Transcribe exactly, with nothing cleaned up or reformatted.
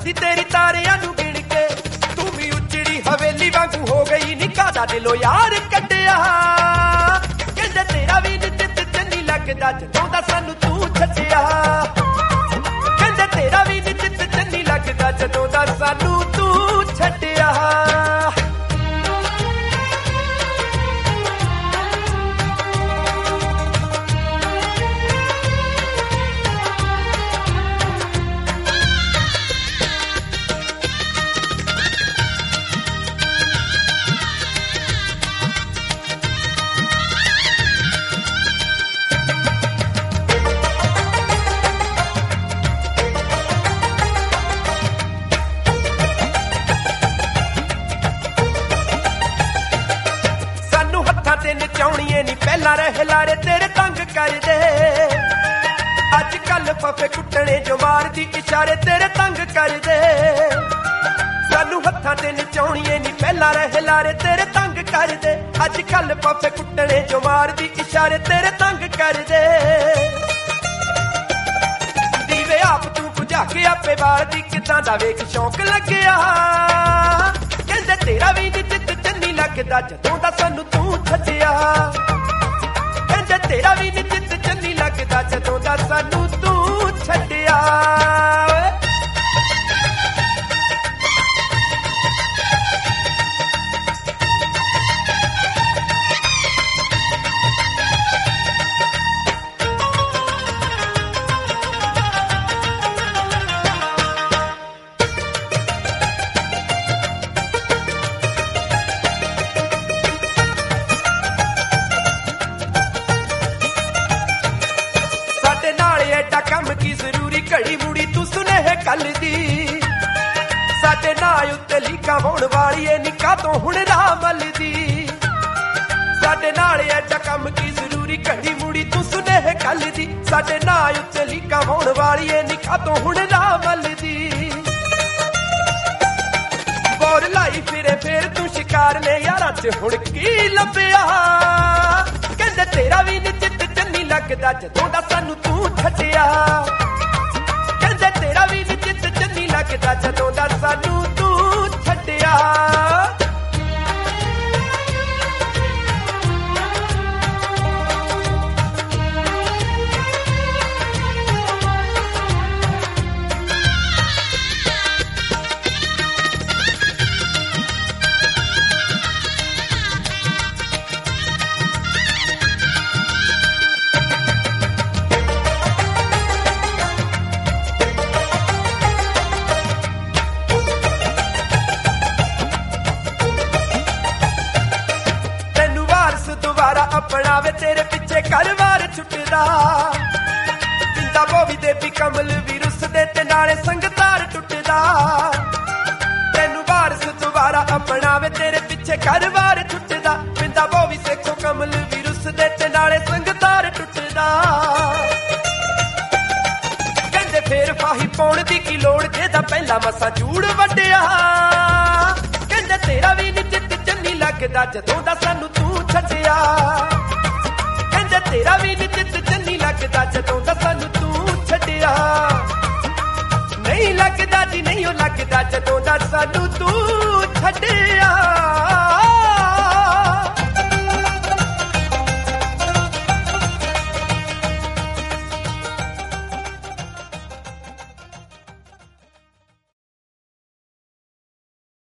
दी तेरी तारियां नू गिण के, तू भी उजड़ी हवेली वांगू हो गई निका दा दिलों यार कड्डिया। कहंदे तेरा भी नी चित चंगी लगदा जदों दा सानू तू छड्डिया। कहंदे तेरा भी नी चित चंगी लगदा जदों दा सानू तू छड्डिया। नचाउणीए नी पहला रह लारे तेरे तंग कर दे। अज कल फफे कुटने जो मार दी इशारे तेरे तंग कर दे। सानू हत्थां ते नचाउणीए नी पहला रह लारे तेरे तंग कर दे। अज कल फफे कुटने जो मार दी इशारे तेरे तंग कर दे। दीवे आप तू बुझा के आपे बाल दी किदां दा वेख शौक लग्गिया। कहंदे तेरा भी नी चित चन्नी लगदा जदों दा सानू तू छड्डिया। कहंदे तेरा भी नी चित चन्नी लगदा जदों दा सानू तू छड्डिया। कम की जरूरी घड़ी मुड़ी तू सुनेह कल दी। साडे नाल उत्ते लीका होण वाली ए निका तो हुण राह मलदी। साडे नाल एडा कम की जरूरी घड़ी मुड़ी तू सुनेह कल दी। साडे नाल उत्ते लीका होण वाली ए निका तो हुण राह मलदी। बोर लाई फिरे फिर तू शिकार ने यारां च हुण की लभ्या। कहंदे तेरा भी नी चित चन्नी लगदा जदों दा सानू तू छड्डिया। कहंदे तेरा भी नी चित चन्नी लगदा जदों दा सानू तू छड्डिया। अपनावे तेरे पिछे घर वार छुटदा। जिंदा बोवी दे भी कमल भी रुसदे ते नाले संगतार टुटदा। तेनू वारस दोबारा अपनावे तेरे पिछे घर वार छुटदा। जिंदा बोवी सेखो कमल भी रुसदे ते नाले संगतार टुटदा। कहंदे फेर फाही पाउण दी की लोड़ जेदा पहला मसा जूड़ वड्डिया। कहंदे तेरा भी नी चित चन्नी लगदा जदों दा सानू तू छड्डिया।